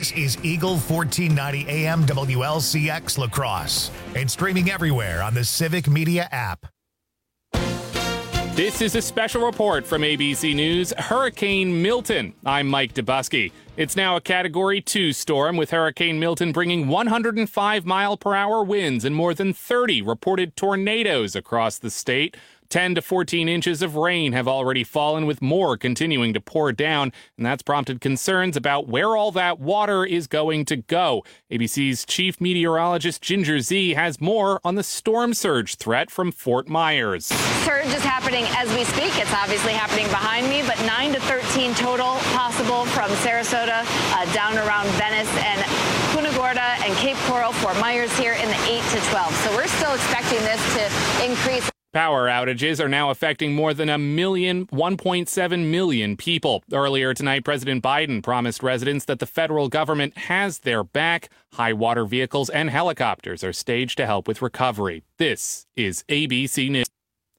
This is Eagle 1490 AM WLCX Lacrosse and streaming everywhere on the Civic Media app. This is a special report from ABC News, Hurricane Milton. I'm Mike Dubusky. It's now a Category 2 storm, with Hurricane Milton bringing 105-mile-per-hour winds and more than 30 reported tornadoes across the state. 10 to 14 inches of rain have already fallen, with more continuing to pour down, and that's prompted concerns about where all that water is going to go. ABC's chief meteorologist Ginger Zee has more on the storm surge threat from Fort Myers. Surge is happening as we speak. It's obviously happening behind me, but 9 to 13 total possible from Sarasota down around Venice and Punta Gorda and Cape Coral. Fort Myers here in the 8 to 12. So we're still expecting this to increase. Power outages are now affecting more than 1.7 million people. Earlier tonight, President Biden promised residents that the federal government has their back. High water vehicles and helicopters are staged to help with recovery. This is ABC News.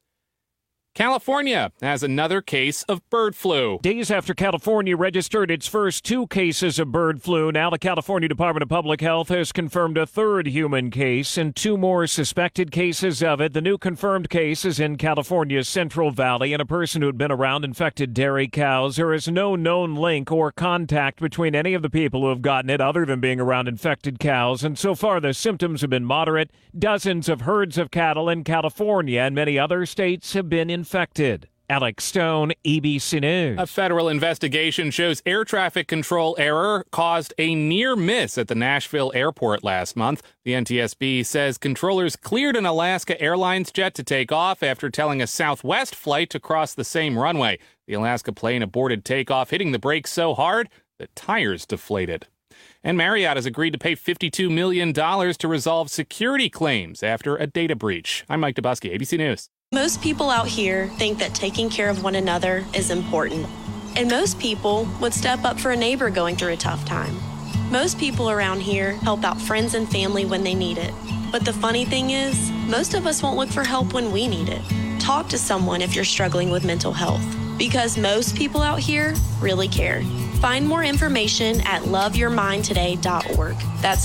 California has another case of bird flu. Days after California registered its first 2 cases of bird flu, now the California Department of Public Health has confirmed a 3rd human case and 2 more suspected cases of it. The new confirmed case is in California's Central Valley, and a person who had been around infected dairy cows. There is no known link or contact between any of the people who have gotten it other than being around infected cows, and so far the symptoms have been moderate. Dozens of herds of cattle in California and many other states have been infected. Alex Stone, ABC News. A federal investigation shows air traffic control error caused a near miss at the Nashville airport last month. The NTSB says controllers cleared an Alaska Airlines jet to take off after telling a Southwest flight to cross the same runway. The Alaska plane aborted takeoff, hitting the brakes so hard that tires deflated. And Marriott has agreed to pay $52 million to resolve security claims after a data breach. I'm Mike Dubusky, ABC News. Most people out here think that taking care of one another is important. And most people would step up for a neighbor going through a tough time. Most people around here help out friends and family when they need it. But the funny thing is, most of us won't look for help when we need it. Talk to someone if you're struggling with mental health, because most people out here really care. Find more information at loveyourmindtoday.org. That's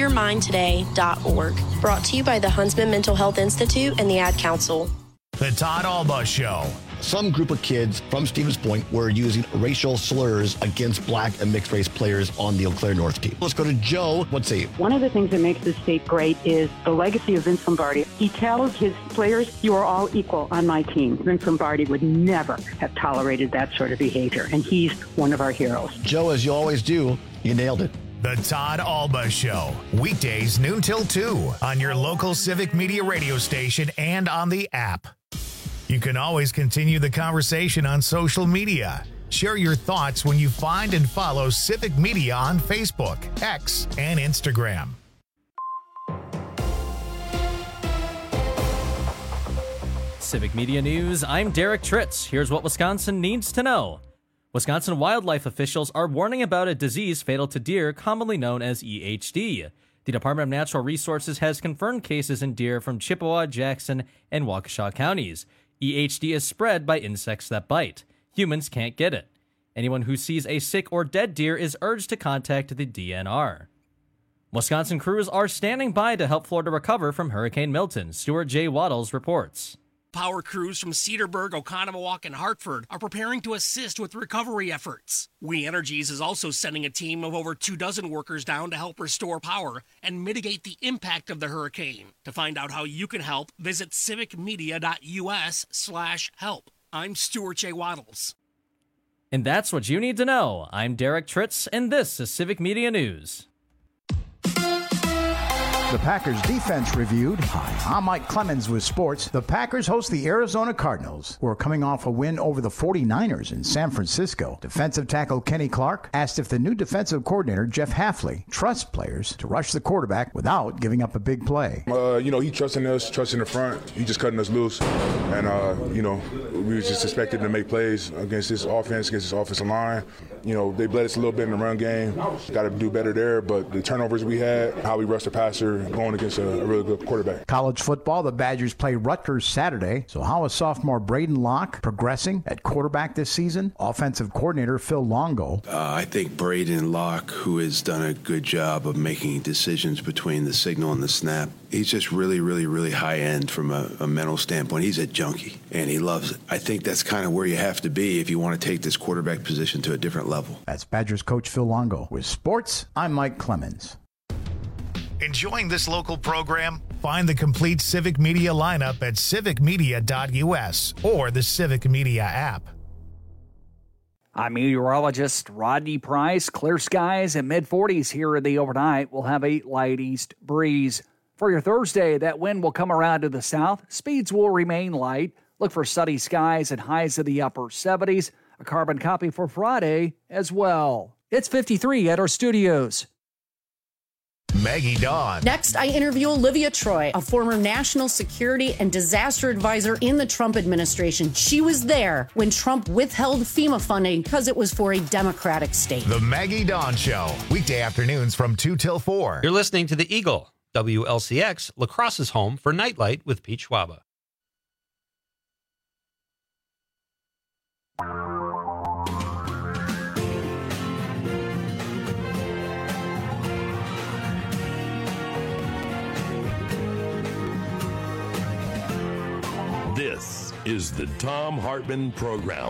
loveyourmindtoday.org. Brought to you by the Huntsman Mental Health Institute and the Ad Council. The Todd Alba Show. Some group of kids from Stevens Point were using racial slurs against black and mixed race players on the Eau Claire North team. Let's go to Joe. Let's see. One of the things that makes this state great is the legacy of Vince Lombardi. He tells his players, you are all equal on my team. Vince Lombardi would never have tolerated that sort of behavior, and he's one of our heroes. Joe, as you always do, you nailed it. The Todd Alba Show. Weekdays noon till 2 on your local Civic Media radio station and on the app. You can always continue the conversation on social media. Share your thoughts when you find and follow Civic Media on Facebook, X, and Instagram. Civic Media News, I'm Derek Tritz. Here's what Wisconsin needs to know. Wisconsin wildlife officials are warning about a disease fatal to deer commonly known as EHD. The Department of Natural Resources has confirmed cases in deer from Chippewa, Jackson, and Waukesha counties. EHD is spread by insects that bite. Humans can't get it. Anyone who sees a sick or dead deer is urged to contact the DNR. Wisconsin crews are standing by to help Florida recover from Hurricane Milton. Stuart J. Waddles reports. Power crews from Cedarburg, Oconomowoc, and Hartford are preparing to assist with recovery efforts. We Energies is also sending a team of over 24 workers down to help restore power and mitigate the impact of the hurricane. To find out how you can help, visit civicmedia.us/help. I'm Stuart J. Waddles. And that's what you need to know. I'm Derek Tritz, and this is Civic Media News. The Packers defense reviewed. Hi, I'm Mike Clemens with sports. The Packers host the Arizona Cardinals, who are coming off a win over the 49ers in San Francisco. Defensive tackle Kenny Clark asked if the new defensive coordinator, Jeff Hafley, trusts players to rush the quarterback without giving up a big play. He trusting us, trusting the front. He just cutting us loose. And, we was just expected to make plays against this offense, against this offensive line. They bled us a little bit in the run game. Got to do better there. But the turnovers we had, how we rushed the passer, going against a really good quarterback. College football, the Badgers play Rutgers Saturday. So how is sophomore Braden Locke progressing at quarterback this season? Offensive coordinator Phil Longo. I think Braden Locke, who has done a good job of making decisions between the signal and the snap, he's just really, really, really high end from a mental standpoint. He's a junkie, and he loves it. I think that's kind of where you have to be if you want to take this quarterback position to a different level. That's Badgers coach Phil Longo. With sports, I'm Mike Clemens. Enjoying this local program? Find the complete Civic Media lineup at civicmedia.us or the Civic Media app. I'm meteorologist Rodney Price. Clear skies and mid-40s here in the overnight. We'll have a light east breeze. For your Thursday, that wind will come around to the south. Speeds will remain light. Look for sunny skies and highs in the upper 70s. A carbon copy for Friday as well. It's 53 at our studios. Maggie Dawn. Next, I interview Olivia Troy, a former national security and disaster advisor in the Trump administration. She was there when Trump withheld FEMA funding because it was for a Democratic state. The Maggie Dawn Show, weekday afternoons from 2 till 4. You're listening to The Eagle, WLCX, La Crosse's home for Nightlight with Pete Schwaba. This is the Thom Hartmann Program.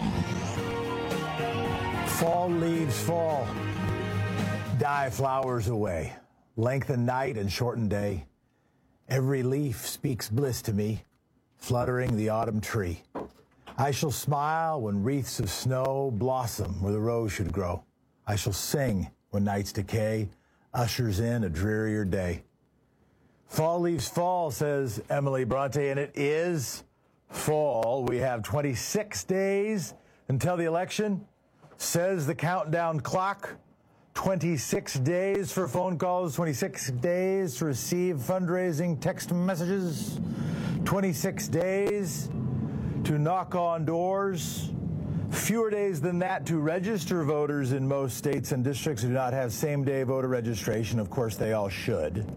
Fall leaves fall, die flowers away, lengthen night and shorten day. Every leaf speaks bliss to me, fluttering the autumn tree. I shall smile when wreaths of snow blossom where the rose should grow. I shall sing when night's decay ushers in a drearier day. Fall leaves fall, says Emily Bronte, and it is fall. We have 26 days until the election, says the countdown clock. 26 days for phone calls, 26 days to receive fundraising text messages, 26 days to knock on doors, fewer days than that to register voters in most states and districts who do not have same-day voter registration. Of course, they all should.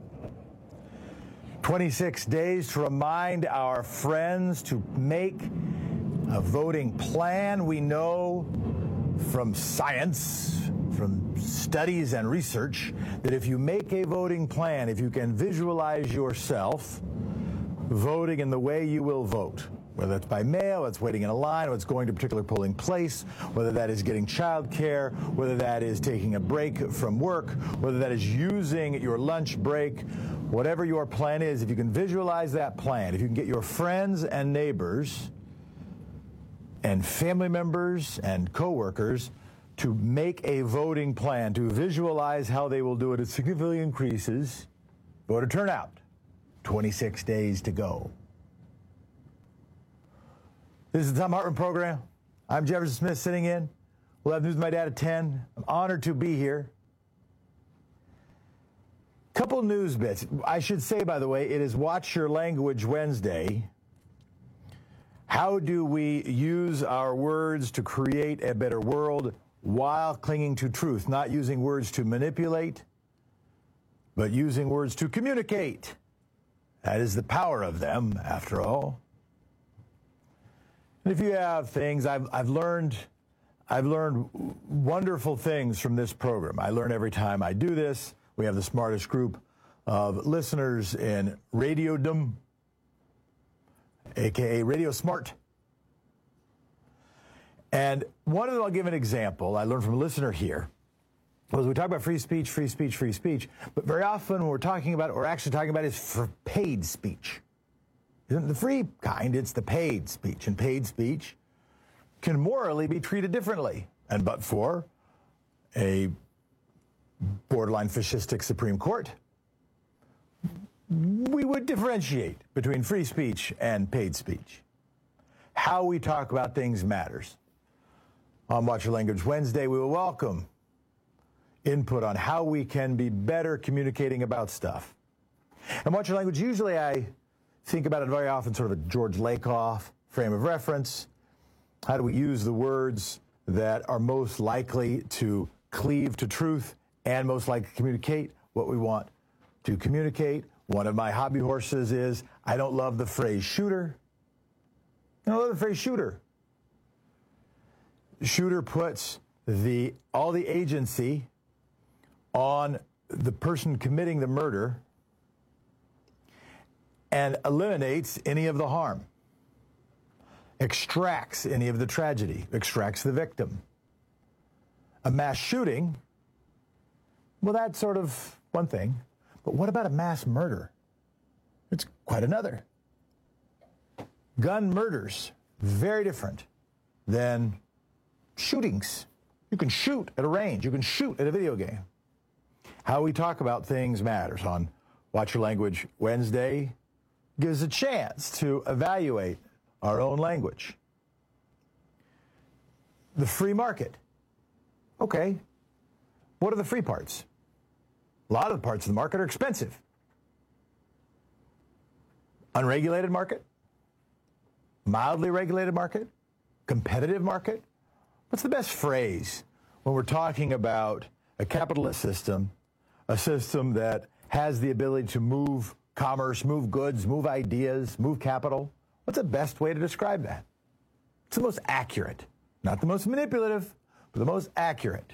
26 days to remind our friends to make a voting plan. We know from science, from studies and research, that if you make a voting plan, if you can visualize yourself voting in the way you will vote, whether that's by mail, whether it's waiting in a line, whether it's going to a particular polling place, whether that is getting child care, whether that is taking a break from work, whether that is using your lunch break, whatever your plan is, if you can visualize that plan, if you can get your friends and neighbors and family members and coworkers to make a voting plan, to visualize how they will do it, it significantly increases voter turnout. 26 days to go. This is the Thom Hartmann Program. I'm Jefferson Smith sitting in. We'll have news with my dad at 10. I'm honored to be here. Couple news bits. I should say, by the way, it is Watch Your Language Wednesday. How do we use our words to create a better world while clinging to truth? Not using words to manipulate, but using words to communicate. That is the power of them, after all. And if you have things, I've learned wonderful things from this program. I learn every time I do this. We have the smartest group of listeners in Radiodom, a.k.a. Radio Smart. And one of them, I'll give an example. I learned from a listener here. Was we talk about free speech, but very often when we're talking about it, we're actually talking about is for paid speech. Isn't the free kind, it's the paid speech. And paid speech can morally be treated differently. And but for a borderline fascistic Supreme Court, we would differentiate between free speech and paid speech. How we talk about things matters. On Watch Your Language Wednesday, we will welcome input on how we can be better communicating about stuff. And Watch Your Language, usually I think about it very often sort of a George Lakoff frame of reference. How do we use the words that are most likely to cleave to truth and most likely to communicate what we want to communicate. One of my hobby horses is, I don't love the phrase shooter. I don't love the phrase shooter. Shooter puts all the agency on the person committing the murder and eliminates any of the harm, extracts any of the tragedy, extracts the victim. A mass shooting, well, that's sort of one thing. But what about a mass murder? It's quite another. Gun murders, very different than shootings. You can shoot at a range. You can shoot at a video game. How we talk about things matters. On Watch Your Language Wednesday gives a chance to evaluate our own language. The free market. Okay. What are the free parts? A lot of the parts of the market are expensive. Unregulated market, mildly regulated market, competitive market. What's the best phrase when we're talking about a capitalist system, a system that has the ability to move commerce, move goods, move ideas, move capital? What's the best way to describe that? It's the most accurate, not the most manipulative, but the most accurate.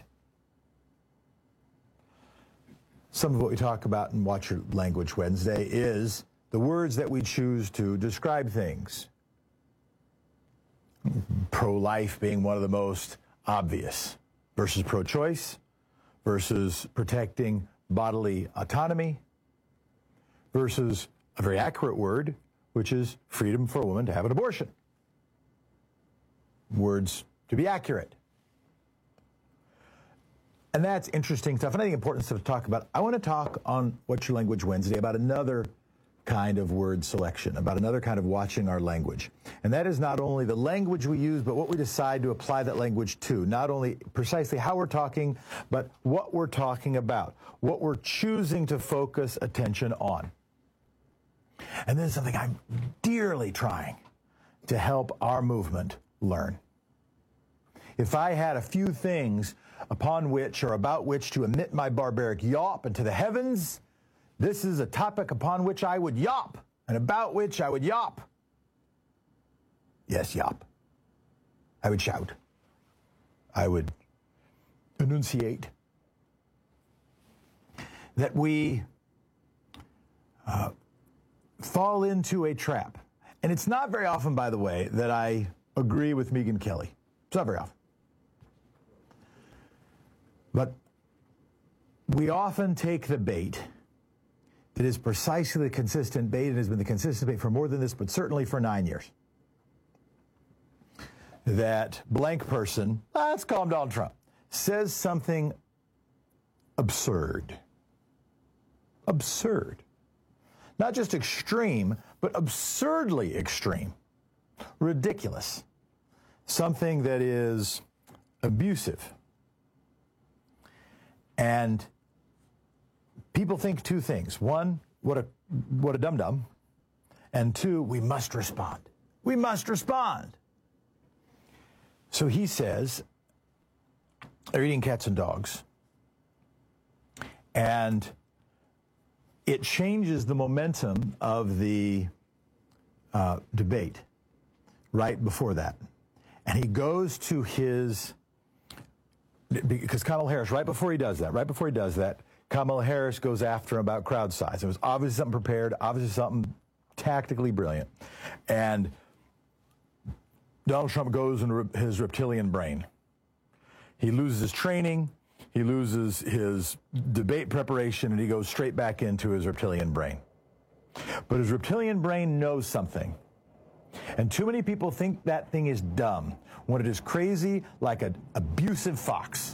Some of what we talk about in Watch Your Language Wednesday is the words that we choose to describe things. Pro-life being one of the most obvious versus pro-choice versus protecting bodily autonomy versus a very accurate word, which is freedom for a woman to have an abortion. Words to be accurate. And that's interesting stuff, and I think important stuff to talk about. I want to talk on What's Your Language Wednesday about another kind of word selection, about another kind of watching our language. And that is not only the language we use, but what we decide to apply that language to. Not only precisely how we're talking, but what we're talking about, what we're choosing to focus attention on. And this is something I'm dearly trying to help our movement learn. If I had a few things upon which or about which to emit my barbaric yawp into the heavens, this is a topic upon which I would yawp and about which I would yawp. Yes, yawp. I would shout. I would enunciate that we fall into a trap. And it's not very often, by the way, that I agree with Megyn Kelly. It's not very often. But we often take the bait that is precisely the consistent bait and has been the consistent bait for more than this, but certainly for 9 years. That blank person, let's call him Donald Trump, says something absurd. Absurd. Not just extreme, but absurdly extreme. Ridiculous. Something that is abusive. And people think two things. One, what a dum-dum. And two, we must respond. We must respond. So he says, they're eating cats and dogs. And it changes the momentum of the debate right before that. And he goes to his, because Kamala Harris, right before he does that, Kamala Harris goes after him about crowd size. It was obviously something prepared, obviously something tactically brilliant. And Donald Trump goes in his reptilian brain. He loses his training, he loses his debate preparation, and he goes straight back into his reptilian brain. But his reptilian brain knows something. And too many people think that thing is dumb when it is crazy like an abusive fox.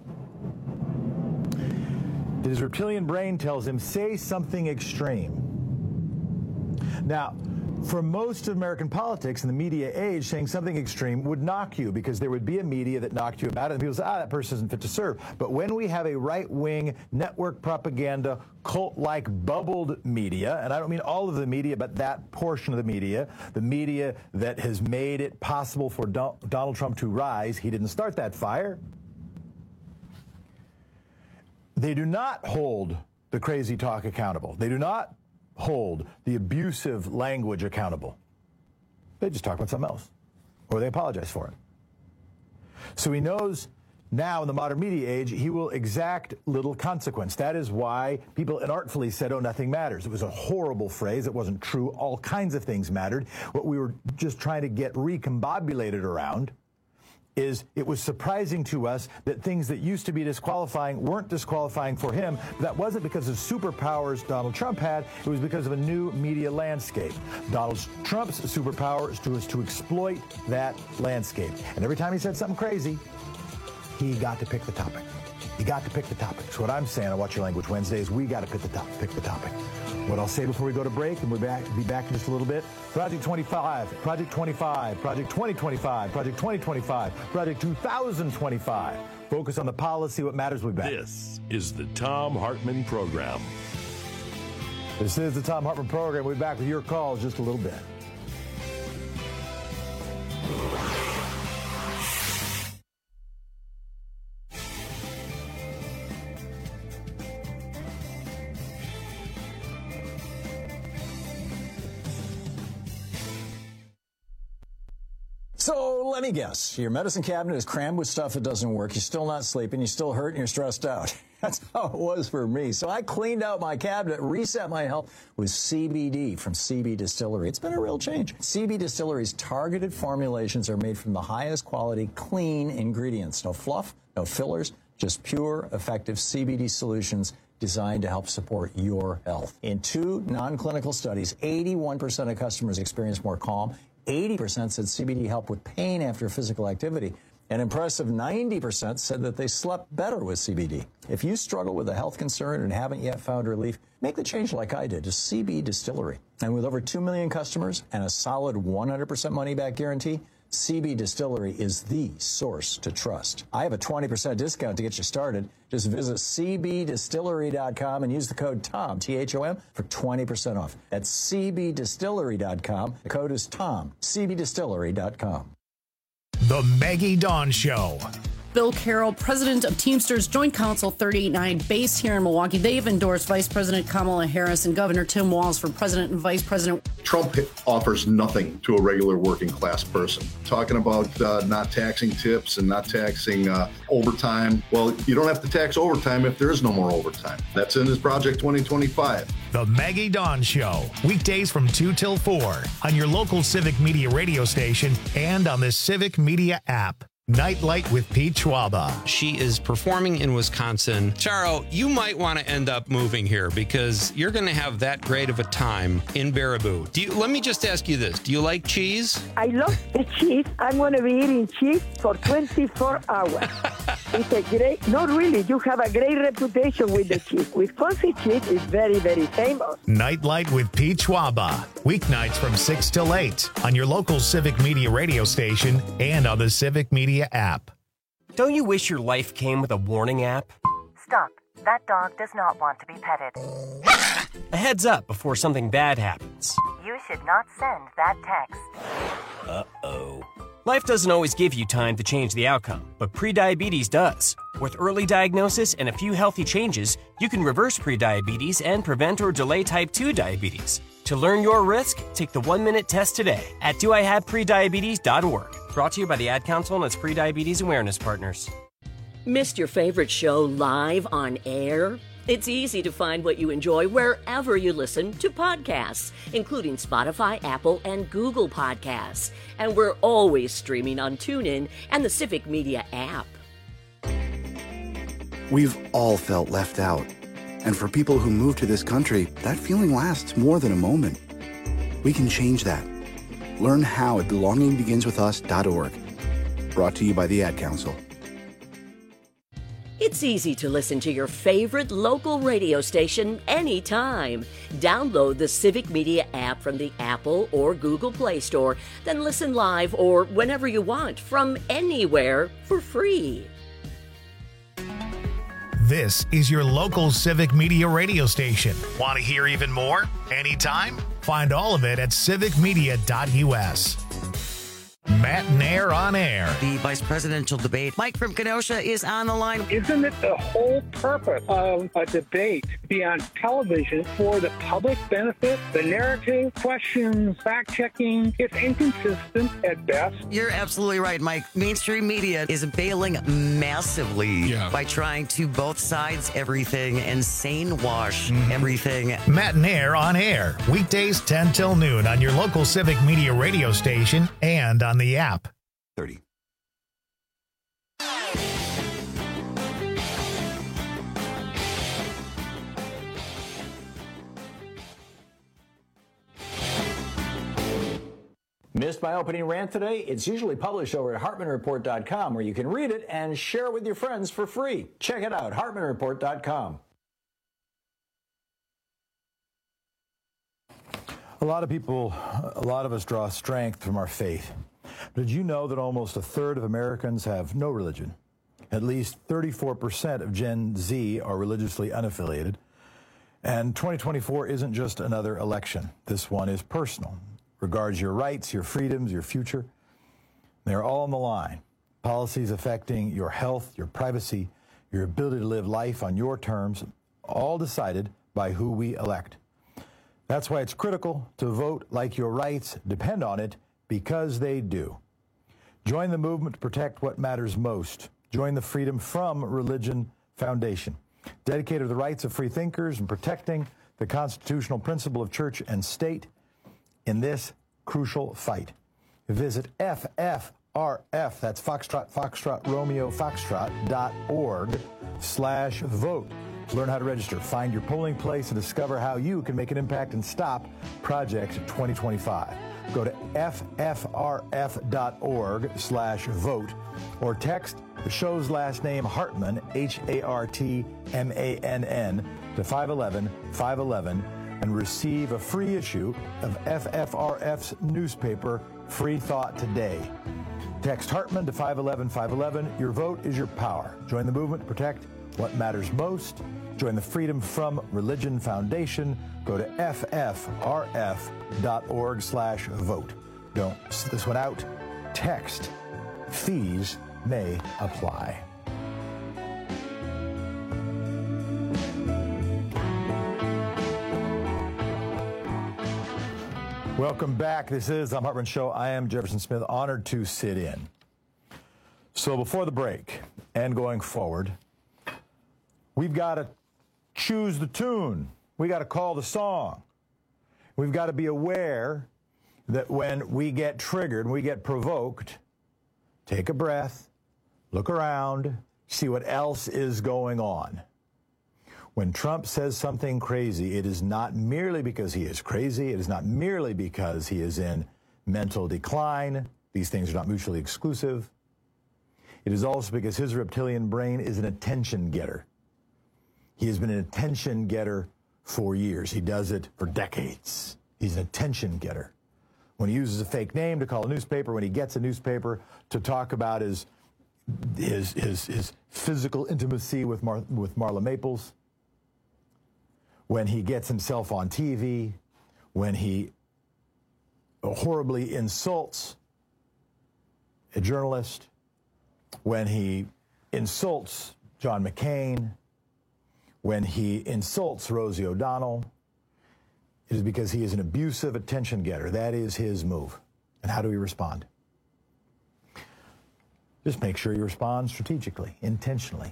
His reptilian brain tells him, say something extreme. Now, for most of American politics in the media age, saying something extreme would knock you because there would be a media that knocked you about it and people say, that person isn't fit to serve. But when we have a right-wing network propaganda, cult-like bubbled media, and I don't mean all of the media, but that portion of the media that has made it possible for Donald Trump to rise, he didn't start that fire. They do not hold the crazy talk accountable. They do not hold the abusive language accountable. They just talk about something else, or they apologize for it. So he knows now in the modern media age, he will exact little consequence. That is why people inartfully said, oh, nothing matters. It was a horrible phrase. It wasn't true. All kinds of things mattered. What we were just trying to get recombobulated around is it was surprising to us that things that used to be disqualifying weren't disqualifying for him. That wasn't because of superpowers Donald Trump had. It was because of a new media landscape. Donald Trump's superpower was to exploit that landscape. And every time he said something crazy, he got to pick the topic. You got to pick the topic. So what I'm saying on Watch Your Language Wednesdays, we got to pick the topic. What I'll say before we go to break, and we'll be back in just a little bit. Project 25, Project 25, Project 2025, Project 2025, Project 2025. Focus on the policy, what matters. We'll be back. This is the Thom Hartmann Program. This is the Thom Hartmann Program. We'll be back with your calls just a little bit. So let me guess, your medicine cabinet is crammed with stuff that doesn't work. You're still not sleeping. You're still hurt and you're stressed out. That's how it was for me. So I cleaned out my cabinet, reset my health with CBD from CB Distillery. It's been a real change. CB Distillery's targeted formulations are made from the highest quality, clean ingredients. No fluff, no fillers, just pure, effective CBD solutions designed to help support your health. In 2 non-clinical studies, 81% of customers experienced more calm. 80% said CBD helped with pain after physical activity. An impressive 90% said that they slept better with CBD. If you struggle with a health concern and haven't yet found relief, make the change like I did to CB Distillery. And with over 2 million customers and a solid 100% money-back guarantee, CB Distillery is the source to trust. I have a 20% discount to get you started. Just visit cbdistillery.com and use the code TOM, T-H-O-M, for 20% off. That's cbdistillery.com. The code is TOM, cbdistillery.com. The Maggie Dawn Show. Bill Carroll, president of Teamsters Joint Council 389, based here in Milwaukee. They've endorsed Vice President Kamala Harris and Governor Tim Walz for president and vice president. Trump offers nothing to a regular working class person. Talking about not taxing tips and not taxing overtime. Well, you don't have to tax overtime if there is no more overtime. That's in his Project 2025. The Maggie Dawn Show, weekdays from 2 till 4 on your local Civic Media radio station and on the Civic Media app. Nightlight with Pete Schwaba. She is performing in Wisconsin. Charo, you might want to end up moving here because you're going to have that great of a time in Baraboo. Let me just ask you this. Do you like cheese? I love the cheese. I'm going to be eating cheese for 24 hours. It's a great, not really, you have a great reputation with the cheese. Wisconsin cheese is very, very famous. Nightlight with Pete Schwaba. Weeknights from 6 till 8 on your local Civic Media radio station and on the Civic Media app. Don't you wish your life came with a warning app? Stop. That dog does not want to be petted. A heads up before something bad happens. You should not send that text. Uh-oh. Life doesn't always give you time to change the outcome, but prediabetes does. With early diagnosis and a few healthy changes, you can reverse prediabetes and prevent or delay type 2 diabetes. To learn your risk, take the 1-minute test today at doihaveprediabetes.org. Brought to you by the Ad Council and its prediabetes awareness partners. Missed your favorite show live on air? It's easy to find what you enjoy wherever you listen to podcasts, including Spotify, Apple, and Google Podcasts. And we're always streaming on TuneIn and the Civic Media app. We've all felt left out. And for people who move to this country, that feeling lasts more than a moment. We can change that. Learn how at belongingbeginswithus.org. Brought to you by the Ad Council. It's easy to listen to your favorite local radio station anytime. Download the Civic Media app from the Apple or Google Play Store, then listen live or whenever you want from anywhere for free. This is your local Civic Media radio station. Want to hear even more? Anytime? Find all of it at civicmedia.us. Matt Nair on air. The vice presidential debate. Mike from Kenosha is on the line. Isn't it the whole purpose of a debate to be on television for the public benefit? The narrative, questions, fact-checking, it's inconsistent at best. You're absolutely right, Mike. Mainstream media is bailing massively by trying to both sides everything and sane wash everything. Matt Nair on air. Weekdays 10 till noon on your local Civic Media radio station and on the app. 30. Missed my opening rant today? It's usually published over at HartmanReport.com, where you can read it and share it with your friends for free. Check it out, HartmanReport.com. A lot of us draw strength from our faith. Did you know that almost a third of Americans have no religion? At least 34% of Gen Z are religiously unaffiliated. And 2024 isn't just another election. This one is personal. Regards your rights, your freedoms, your future. They're all on the line. Policies affecting your health, your privacy, your ability to live life on your terms, all decided by who we elect. That's why it's critical to vote like your rights depend on it, because they do. Join the movement to protect what matters most. Join the Freedom From Religion Foundation, dedicated to the rights of free thinkers and protecting the constitutional principle of church and state in this crucial fight. Visit FFRF, that's Foxtrot, Foxtrot, Romeo, Foxtrot.org/vote. To learn how to register, find your polling place, and discover how you can make an impact and stop Project 2025. Go to ffrf.org/vote or text the show's last name, Hartman, HARTMANN, to 511-511 and receive a free issue of FFRF's newspaper, Free Thought Today. Text Hartman to 511-511. Your vote is your power. Join the movement to protect what matters most. Join the Freedom From Religion Foundation. Go to ffrf.org/vote. Don't sit this one out. Text. Fees may apply. Welcome back. This is The Hartman Show. I am Jefferson Smith, honored to sit in. So before the break and going forward, we've got to choose the tune. We got to call the song. We've got to be aware that when we get triggered, we get provoked, take a breath, look around, see what else is going on. When Trump says something crazy, it is not merely because he is crazy. It is not merely because he is in mental decline. These things are not mutually exclusive. It is also because his reptilian brain is an attention getter. He has been an attention getter for years. He does it for decades. He's an attention getter. When he uses a fake name to call a newspaper, when he gets a newspaper to talk about his physical intimacy with Marla Maples, when he gets himself on TV, when he horribly insults a journalist, when he insults John McCain, when he insults Rosie O'Donnell, it is because he is an abusive attention getter. That is his move. And how do we respond? Just make sure you respond strategically, intentionally.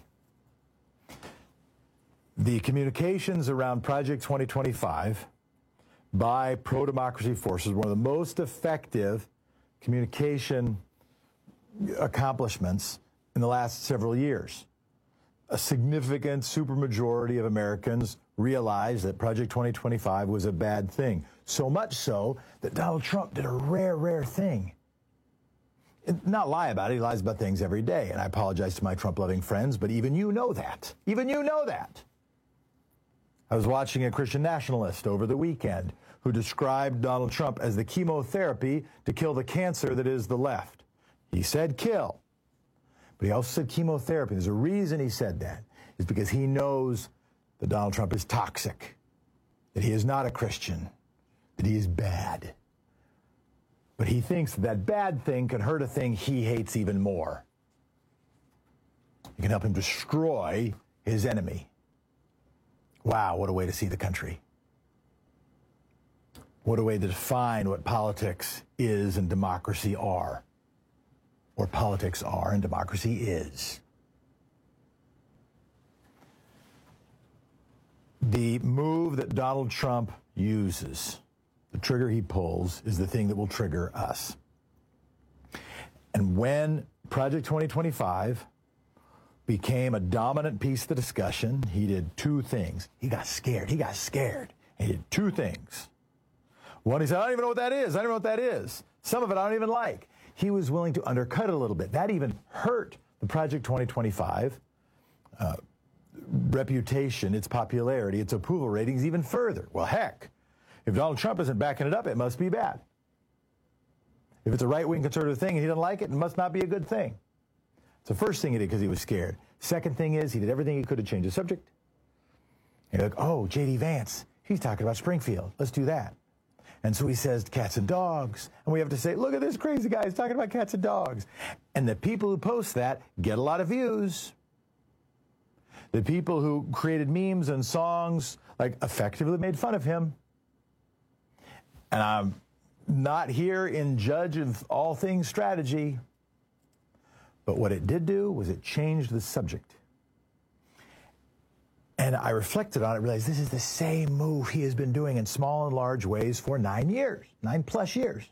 The communications around Project 2025 by pro-democracy forces were one of the most effective communication accomplishments in the last several years. A significant supermajority of Americans realized that Project 2025 was a bad thing. So much so that Donald Trump did a rare thing. Not lie about it. He lies about things every day. And I apologize to my Trump-loving friends, but even you know that. Even you know that. I was watching a Christian nationalist over the weekend who described Donald Trump as the chemotherapy to kill the cancer that is the left. He said kill, but he also said chemotherapy. There's a reason he said that. It's because he knows that Donald Trump is toxic, that he is not a Christian, that he is bad. But he thinks that bad thing can hurt a thing he hates even more. It can help him destroy his enemy. Wow, what a way to see the country. What a way to define what politics is and democracy are. Or politics are and democracy is. The move that Donald Trump uses, the trigger he pulls, is the thing that will trigger us. And when Project 2025 became a dominant piece of the discussion, he did two things. He got scared. He did two things. One, he said, I don't even know what that is. Some of it I don't even like. He was willing to undercut it a little bit. That even hurt the Project 2025 reputation, its popularity, its approval ratings even further. Well, heck, if Donald Trump isn't backing it up, it must be bad. If it's a right-wing conservative thing and he doesn't like it, it must not be a good thing. It's the first thing he did because he was scared. Second thing is he did everything he could to change the subject. And you're like, oh, J.D. Vance, he's talking about Springfield. Let's do that. And so he says cats and dogs. And we have to say, look at this crazy guy. He's talking about cats and dogs. And the people who post that get a lot of views. The people who created memes and songs, like, effectively made fun of him. And I'm not here in judge of all things strategy. But what it did do was it changed the subject. And I reflected on it, realized this is the same move he has been doing in small and large ways for 9+ years.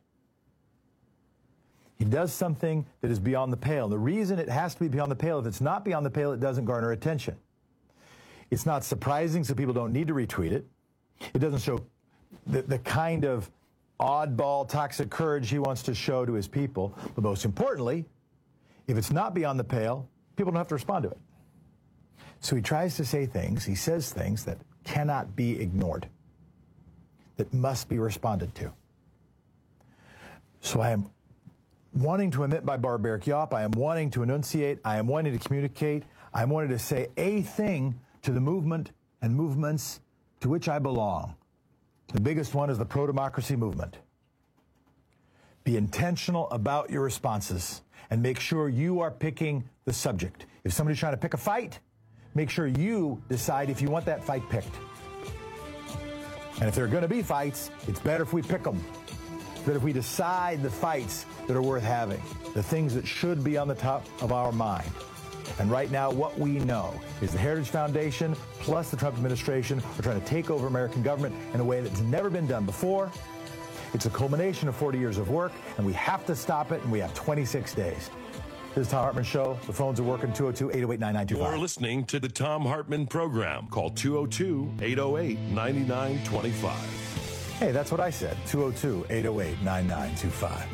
He does something that is beyond the pale. The reason it has to be beyond the pale, if it's not beyond the pale, it doesn't garner attention. It's not surprising, so people don't need to retweet it. It doesn't show the kind of oddball, toxic courage he wants to show to his people. But most importantly, if it's not beyond the pale, people don't have to respond to it. So he tries to say things, he says things that cannot be ignored, that must be responded to. So I am wanting to emit my barbaric yawp, I am wanting to enunciate, I am wanting to communicate, I am wanting to say a thing to the movement and movements to which I belong. The biggest one is the pro-democracy movement. Be intentional about your responses and make sure you are picking the subject. If somebody's trying to pick a fight, make sure you decide if you want that fight picked. And if there are going to be fights, it's better if we pick them. It's better if we decide the fights that are worth having, the things that should be on the top of our mind. And right now, what we know is the Heritage Foundation plus the Trump administration are trying to take over American government in a way that's never been done before. It's a culmination of 40 years of work, and we have to stop it, and we have 26 days. This is Tom Hartman Show. The phones are working, 202-808-9925. You're listening to the Tom Hartman Program. Call 202-808-9925. Hey, that's what I said, 202-808-9925.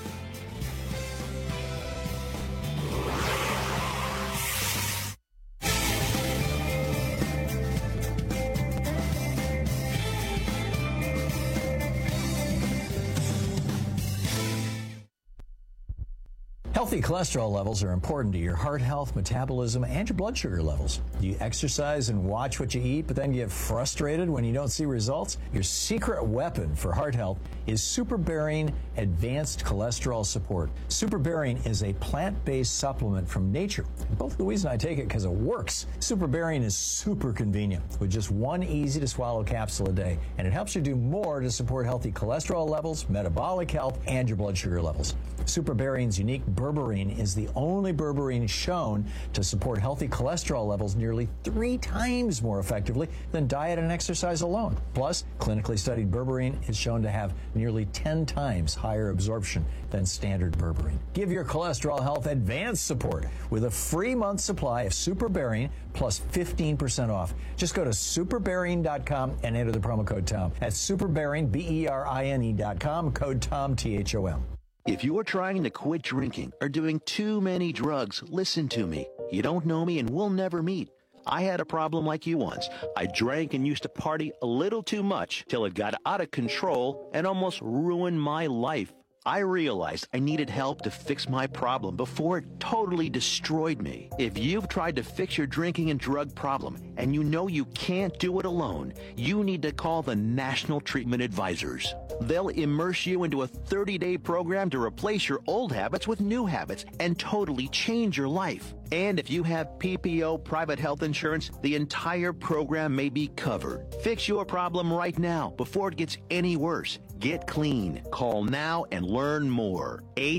Healthy cholesterol levels are important to your heart health, metabolism, and your blood sugar levels. Do you exercise and watch what you eat, but then get frustrated when you don't see results? Your secret weapon for heart health is SuperBarian Advanced Cholesterol Support. SuperBarian is a plant-based supplement from nature. And both Louise and I take it because it works. SuperBarian is super convenient with just one easy-to-swallow capsule a day, and it helps you do more to support healthy cholesterol levels, metabolic health, and your blood sugar levels. SuperBarian's unique berberine is the only berberine shown to support healthy cholesterol levels nearly 3 times more effectively than diet and exercise alone. Plus, clinically studied berberine is shown to have nearly 10 times higher absorption than standard berberine. Give your cholesterol health advanced support with a free month supply of SuperBarian plus 15% off. Just go to superbarian.com and enter the promo code TOM. That's SuperBarian, BERINE.com, code TOM, THOM. If you are trying to quit drinking or doing too many drugs, listen to me. You don't know me and we'll never meet. I had a problem like you once. I drank and used to party a little too much till it got out of control and almost ruined my life. I realized I needed help to fix my problem before it totally destroyed me. If you've tried to fix your drinking and drug problem and you know you can't do it alone, you need to call the National Treatment Advisors. They'll immerse you into a 30-day program to replace your old habits with new habits and totally change your life. And if you have PPO private health insurance, the entire program may be covered. Fix your problem right now before it gets any worse. Get clean. Call now and learn more.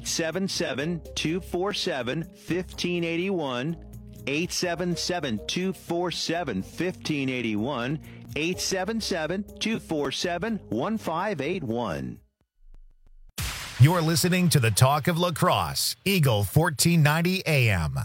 877-247-1581. 877-247-1581. 877-247-1581. You're listening to the Talk of Lacrosse, Eagle 1490 AM.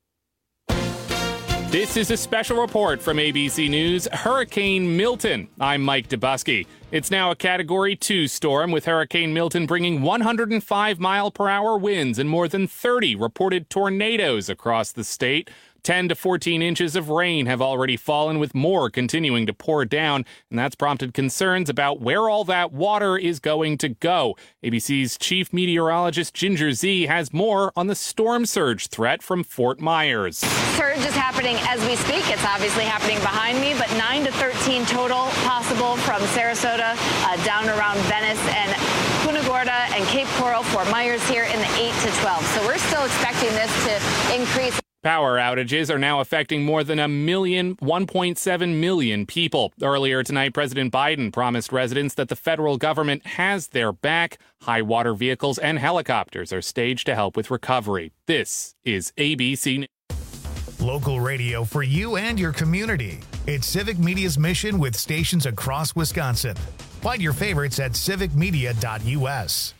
This is a special report from ABC News, Hurricane Milton. I'm Mike Dubusky. It's now a Category 2 storm, with Hurricane Milton bringing 105-mile-per-hour winds and more than 30 reported tornadoes across the state. 10 to 14 inches of rain have already fallen, with more continuing to pour down, and that's prompted concerns about where all that water is going to go. ABC's chief meteorologist Ginger Z has more on the storm surge threat from Fort Myers. Surge is happening as we speak. It's obviously happening behind me, but 9 to 13 total possible from Sarasota down around Venice and Punta Gorda and Cape Coral, Fort Myers here in the 8 to 12. So we're still expecting this to increase. Power outages are now affecting more than 1.7 million people. Earlier tonight, President Biden promised residents that the federal government has their back. High water vehicles and helicopters are staged to help with recovery. This is ABC News. Local radio for you and your community. It's Civic Media's mission with stations across Wisconsin. Find your favorites at civicmedia.us.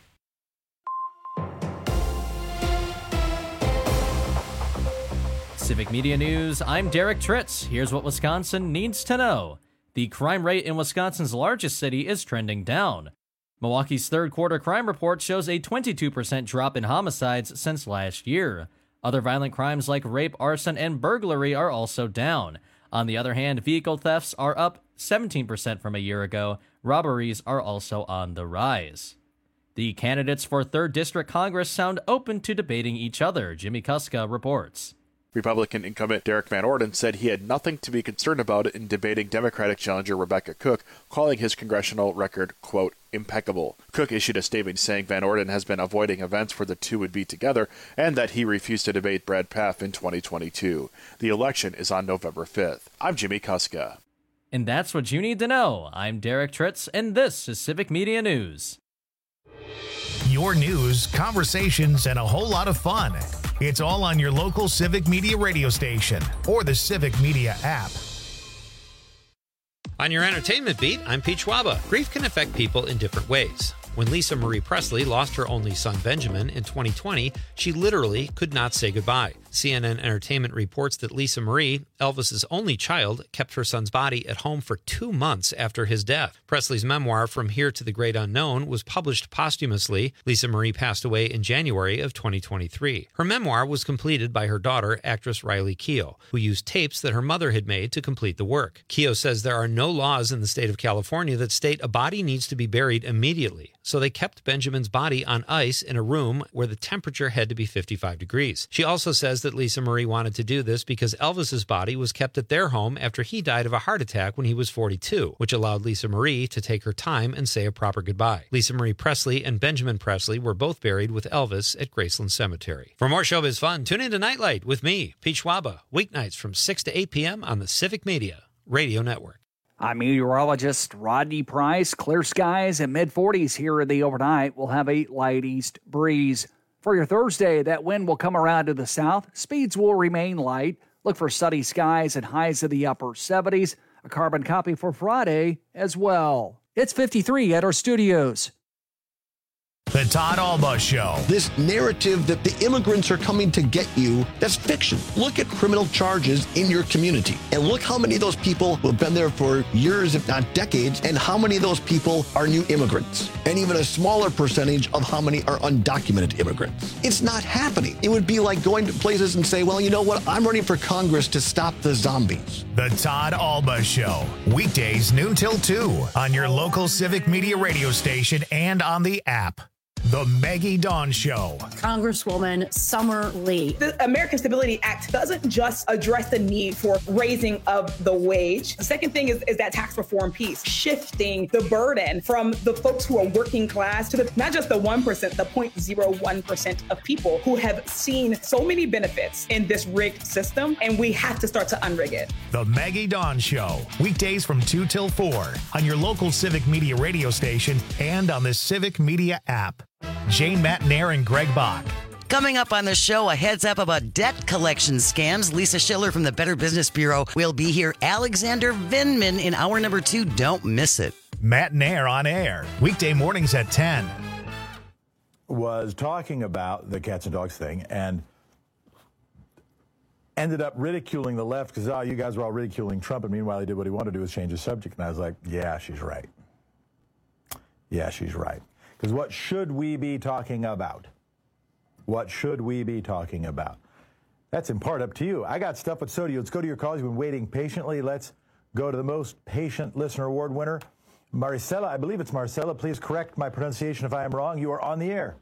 Civic Media News, I'm Derek Tritz. Here's what Wisconsin needs to know. The crime rate in Wisconsin's largest city is trending down. Milwaukee's third quarter crime report shows a 22% drop in homicides since last year. Other violent crimes like rape, arson, and burglary are also down. On the other hand, vehicle thefts are up 17% from a year ago. Robberies are also on the rise. The candidates for 3rd District Congress sound open to debating each other, Jimmy Kuska reports. Republican incumbent Derek Van Orden said he had nothing to be concerned about in debating Democratic challenger Rebecca Cook, calling his congressional record, quote, impeccable. Cook issued a statement saying Van Orden has been avoiding events where the two would be together and that he refused to debate Brad Pfaff in 2022. The election is on November 5th. I'm Jimmy Kuska. And that's what you need to know. I'm Derek Tritz, and this is Civic Media News. Your news, conversations, and a whole lot of fun. It's all on your local Civic Media radio station or the Civic Media app. On your entertainment beat, I'm Pete Schwaba. Grief can affect people in different ways. When Lisa Marie Presley lost her only son Benjamin in 2020, she literally could not say goodbye. CNN Entertainment reports that Lisa Marie, Elvis's only child, kept her son's body at home for 2 months after his death. Presley's memoir, From Here to the Great Unknown, was published posthumously. Lisa Marie passed away in January of 2023. Her memoir was completed by her daughter, actress Riley Keough, who used tapes that her mother had made to complete the work. Keough says there are no laws in the state of California that state a body needs to be buried immediately, so they kept Benjamin's body on ice in a room where the temperature had to be 55 degrees. She also says that Lisa Marie wanted to do this because Elvis's body was kept at their home after he died of a heart attack when he was 42, which allowed Lisa Marie to take her time and say a proper goodbye. Lisa Marie Presley and Benjamin Presley were both buried with Elvis at Graceland Cemetery. For more showbiz fun, tune into Nightlight with me, Pete Schwaba, weeknights from 6 to 8 p.m. on the Civic Media Radio Network. I'm meteorologist Rodney Price. Clear skies and mid-40s here in the overnight. We'll have a light east breeze. For your Thursday, that wind will come around to the south. Speeds will remain light. Look for sunny skies and highs in the upper 70s. A carbon copy for Friday as well. It's 53 at our studios. The Todd Alba Show. This narrative that the immigrants are coming to get you, that's fiction. Look at criminal charges in your community and look how many of those people who have been there for years, if not decades, and how many of those people are new immigrants, and even a smaller percentage of how many are undocumented immigrants. It's not happening. It would be like going to places and say, well, you know what? I'm running for Congress to stop the zombies. The Todd Alba Show. Weekdays noon till 2 on your local Civic Media radio station and on the app. The Maggie Dawn Show. Congresswoman Summer Lee. The American Stability Act doesn't just address the need for raising of the wage. The second thing is that tax reform piece, shifting the burden from the folks who are working class to not just the 1%, the 0.01% of people who have seen so many benefits in this rigged system, and we have to start to unrig it. The Maggie Dawn Show. Weekdays from 2 till 4 on your local Civic Media radio station and on the Civic Media app. Jane Matnair and Greg Bach. Coming up on the show, a heads up about debt collection scams. Lisa Schiller from the Better Business Bureau will be here. Alexander Vindman in hour number 2. Don't miss it. Matnair on air. Weekday mornings at 10. Was talking about the cats and dogs thing and ended up ridiculing the left because, you guys were all ridiculing Trump, and meanwhile he did what he wanted to do, was change the subject. And I was like, yeah, she's right. Yeah, she's right. Because what should we be talking about? What should we be talking about? That's in part up to you. I got stuff, but so do you. Let's go to your calls. You've been waiting patiently. Let's go to the most patient listener award winner, Maricela. I believe it's Maricela. Please correct my pronunciation if I am wrong. You are on the air.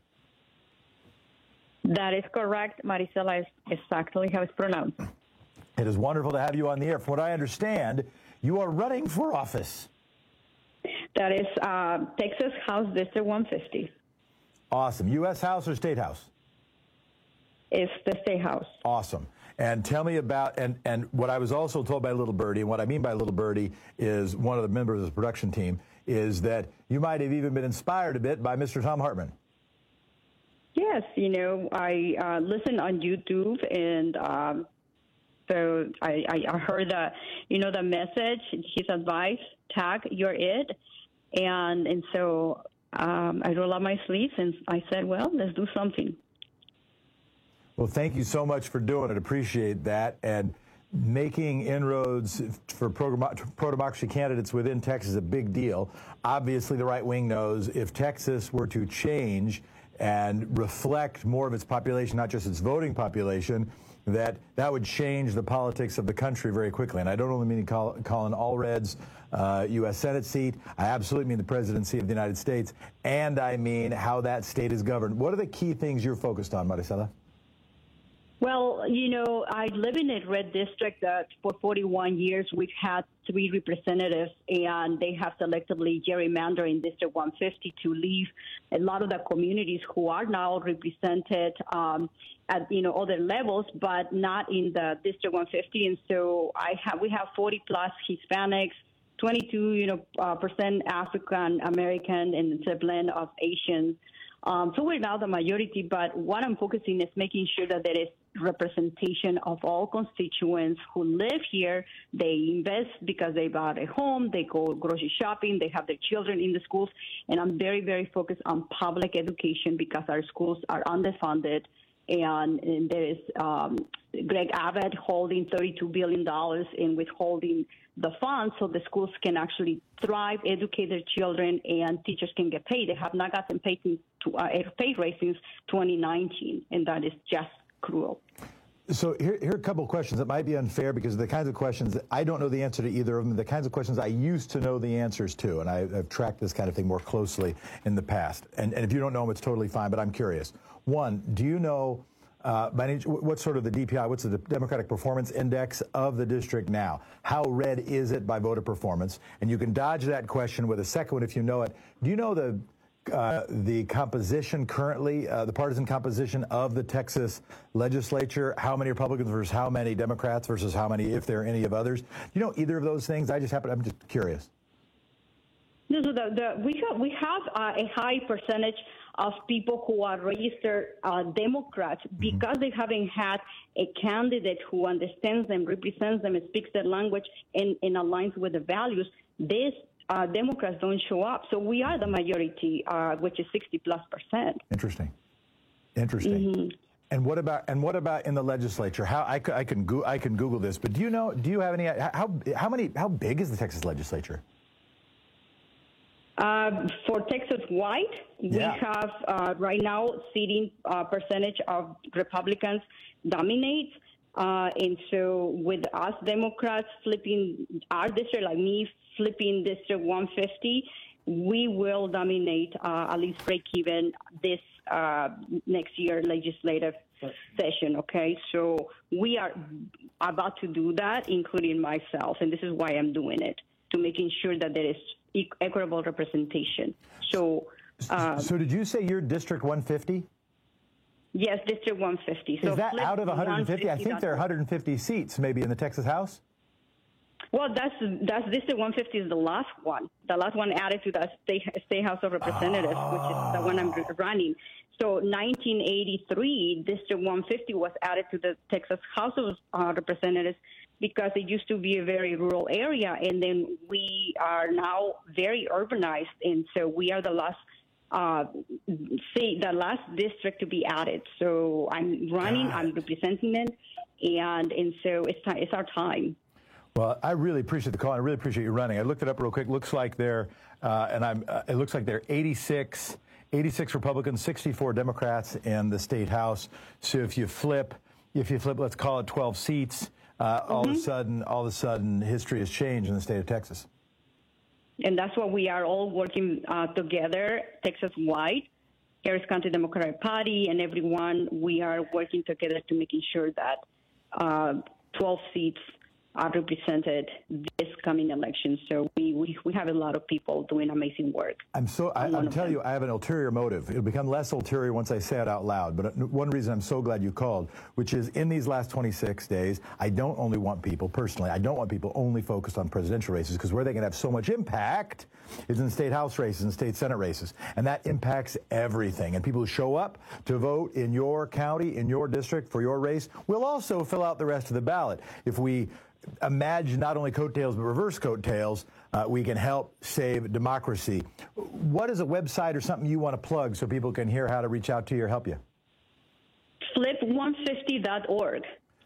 That is correct. Maricela is exactly how it's pronounced. It is wonderful to have you on the air. From what I understand, you are running for office. That is Texas House District 150. Awesome. U.S. House or State House? It's the State House. Awesome. And tell me about, and what I was also told by Little Birdie, and what I mean by Little Birdie is one of the members of the production team, is that you might have even been inspired a bit by Mr. Thom Hartmann. Yes, I listen on YouTube, and so I heard the message, his advice, tag, you're it. And so I rolled up my sleeves and I said, well, let's do something. Well, thank you so much for doing it. Appreciate that. And making inroads for pro-democracy candidates within Texas is a big deal. Obviously, the right wing knows if Texas were to change and reflect more of its population, not just its voting population, that would change the politics of the country very quickly. And I don't only mean Colin Allred's U.S. Senate seat. I absolutely mean the presidency of the United States. And I mean how that state is governed. What are the key things you're focused on, Maricela? Well, I live in a red district that for 41 years we've had 3 representatives, and they have selectively gerrymandered in District 150 to leave a lot of the communities who are now represented at other levels, but not in the District 150. And so we have 40 plus Hispanics, 22% African American, and it's a blend of Asians. So we're now the majority, but what I'm focusing is making sure that there is representation of all constituents who live here. They invest because they bought a home, they go grocery shopping, they have their children in the schools, and I'm very, very focused on public education because our schools are underfunded, and there is Greg Abbott holding $32 billion in withholding the funds so the schools can actually thrive, educate their children, and teachers can get paid. They have not gotten paid pay raise since 2019, and that is just cruel. So here are a couple of questions that might be unfair because the kinds of questions that I don't know the answer to either of them, the kinds of questions I used to know the answers to, and I've tracked this kind of thing more closely in the past. And if you don't know them, it's totally fine, but I'm curious. One, do you know what's sort of the DPI, what's the Democratic Performance Index of the district now? How red is it by voter performance? And you can dodge that question with a second one if you know it. Do you know the composition currently, the partisan composition of the Texas legislature? How many Republicans versus how many Democrats versus how many, if there are any of others? Do you know either of those things? I'm just curious. No, so we have a high percentage of people who are registered Democrats because they haven't had a candidate who understands them, represents them, and speaks their language and aligns with the values. These Democrats don't show up. So we are the majority, which is 60+%. Interesting. Mm-hmm. And what about in the legislature? How I can Google this, but do you have any how big is the Texas legislature? For Texas white, we have right now seating percentage of Republicans dominates. And so with us Democrats flipping our district, like me flipping District 150, we will dominate, at least break even this next year legislative session, okay? So we are about to do that, including myself, and this is why I'm doing it, to making sure that there is equitable representation. So did you say you're District 150? Yes, District 150. So is that out of 150? I think there are 150 seats maybe in the Texas House. Well, that's District 150 is the last one. The last one added to the State House of Representatives, which is the one I'm running. So 1983, District 150 was added to the Texas House of Representatives because it used to be a very rural area, and then we are now very urbanized, and so we are the last district to be added. So I'm running, I'm representing it, and so it's our time. Well, I really appreciate the call. I really appreciate you running. I looked it up real quick. Looks like they're it looks like they're 86 Republicans, 64 Democrats in the State House. So if you flip, let's call it 12 seats, all of a sudden, history has changed in the state of Texas. And that's what we are all working together, Texas-wide, Harris County Democratic Party, and everyone. We are working together to making sure that 12 seats are represented this coming election. So we have a lot of people doing amazing work. I'm telling you, I have an ulterior motive. It'll become less ulterior once I say it out loud. But one reason I'm so glad you called, which is in these last 26 days, I don't only want people, personally, I don't want people only focused on presidential races, because where they can have so much impact is in state house races and state senate races. And that impacts everything. And people who show up to vote in your county, in your district, for your race, will also fill out the rest of the ballot. If we imagine not only coattails but reverse coattails, we can help save democracy. What is a website or something you want to plug so people can hear how to reach out to you or help you? Flip150.org.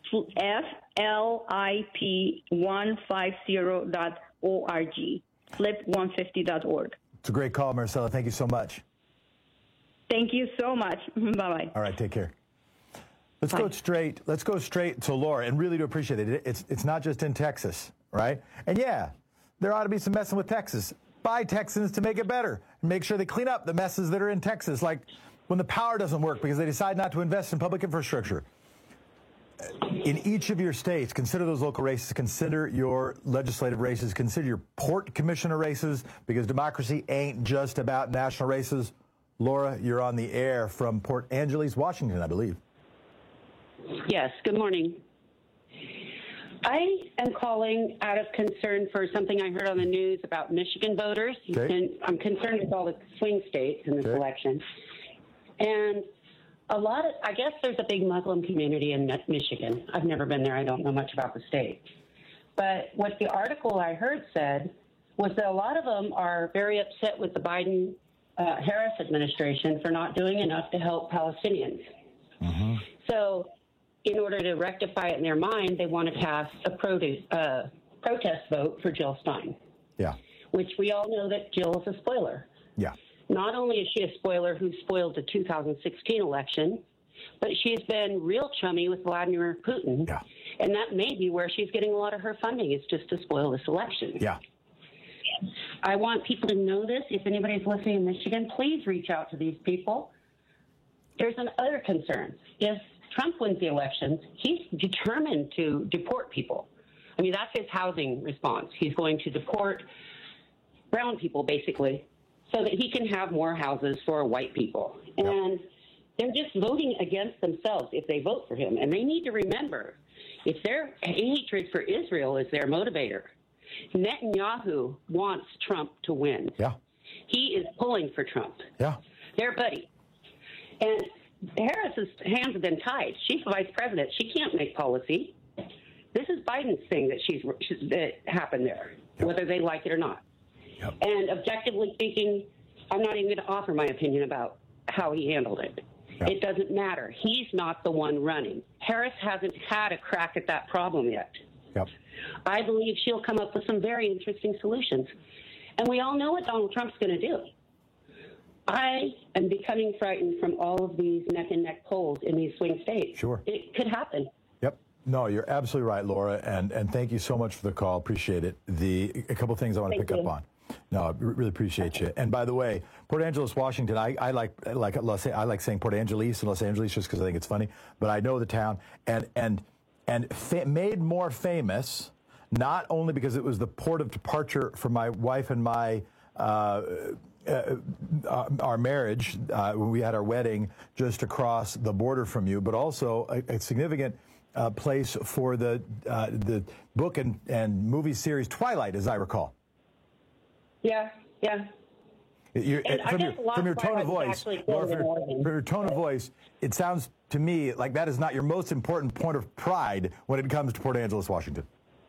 FLIP150.org. Flip150.org. It's a great call, Marcella. Thank you so much. Thank you so much. Bye-bye. All right, take care. Let's go straight to Laura, and really do appreciate it. It's not just in Texas, right? And yeah, there ought to be some messing with Texas by Texans to make it better and make sure they clean up the messes that are in Texas, like when the power doesn't work because they decide not to invest in public infrastructure. In each of your states, consider those local races, consider your legislative races, consider your port commissioner races, because democracy ain't just about national races. Laura, you're on the air from Port Angeles, Washington, I believe. Yes, good morning. I am calling out of concern for something I heard on the news about Michigan voters. Okay. And I'm concerned with all the swing states in this election. And I guess there's a big Muslim community in Michigan. I've never been there. I don't know much about the state. But what the article I heard said was that a lot of them are very upset with the Biden-Harris administration for not doing enough to help Palestinians. Mm-hmm. So in order to rectify it in their mind, they want to pass a protest vote for Jill Stein. Yeah. Which we all know that Jill is a spoiler. Yeah. Not only is she a spoiler who spoiled the 2016 election, but she's been real chummy with Vladimir Putin. Yeah. And that may be where she's getting a lot of her funding, is just to spoil this election. Yeah. I want people to know this. If anybody's listening in Michigan, please reach out to these people. There's another concern. If Trump wins the elections, he's determined to deport people. I mean, that's his housing response. He's going to deport brown people, basically, so that he can have more houses for white people. Yep. And they're just voting against themselves if they vote for him. And they need to remember, if their hatred for Israel is their motivator, Netanyahu wants Trump to win. Yeah. He is pulling for Trump. Yeah. They're buddy. And Harris's hands have been tied. She's the vice president. She can't make policy. This is Biden's thing that happened there, whether they like it or not. Yep. And objectively speaking, I'm not even going to offer my opinion about how he handled it. Yep. It doesn't matter. He's not the one running. Harris hasn't had a crack at that problem yet. Yep. I believe she'll come up with some very interesting solutions. And we all know what Donald Trump's going to do. I am becoming frightened from all of these neck-and-neck polls in these swing states. Sure. It could happen. Yep. No, you're absolutely right, Laura, and thank you so much for the call. Appreciate it. A couple things I want to pick up on. No, I really appreciate you. And by the way, Port Angeles, Washington, I like saying Port Angeles and Los Angeles just because I think it's funny. But I know the town and made more famous, not only because it was the port of departure for my wife and my our marriage when we had our wedding just across the border from you, but also a significant place for the book and movie series Twilight, as I recall. Yeah. From your tone of voice, Laura, from your tone of voice, it sounds to me like that is not your most important point of pride when it comes to Port Angeles, Washington.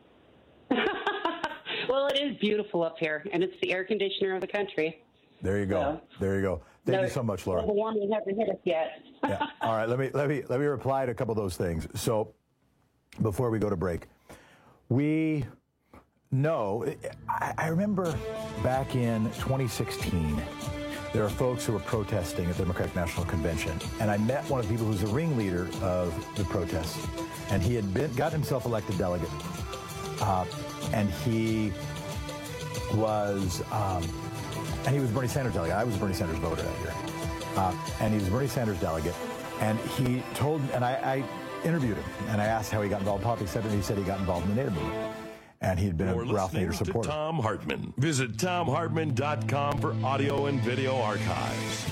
Well, it is beautiful up here, and it's the air conditioner of the country. There you go. Thank you so much, Laura. The warming hasn't hit us yet. Yeah. All right. Let me reply to a couple of those things. So, before we go to break, we know. I remember back in 2016, there are folks who were protesting at the Democratic National Convention, and I met one of the people who's the ringleader of the protests, and he had got himself elected delegate, and he was Bernie Sanders delegate. I was a Bernie Sanders voter that year, and he was a Bernie Sanders delegate, and he told me, and I interviewed him, and I asked how he got involved in politics, and he said he got involved in the Nader movement. And he'd been a Ralph Nader supporter. To Thom Hartmann. Visit ThomHartmann.com for audio and video archives.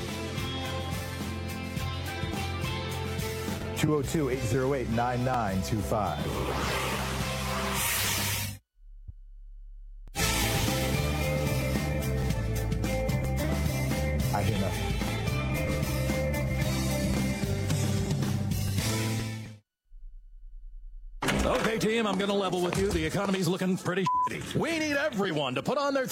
202-808-9925. I hear nothing. Okay, team, I'm going to level with you. The economy's looking pretty shitty. We need everyone to put on their...